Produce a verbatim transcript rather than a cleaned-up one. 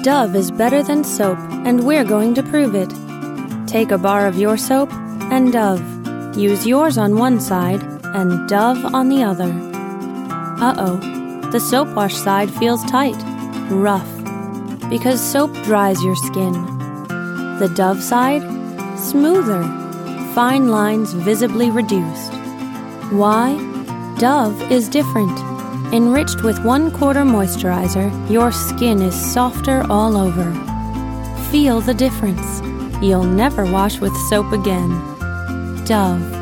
Dove is better than soap, and we're going to prove it. Take a bar of your soap and Dove. Use yours on one side and Dove on the other. Uh-oh, the soap wash side feels tight, rough, because soap dries your skin. The Dove side, smoother, fine lines visibly reduced. Why? Dove is different. Enriched with one quarter moisturizer, your skin is softer all over. Feel the difference. You'll never wash with soap again. Dove.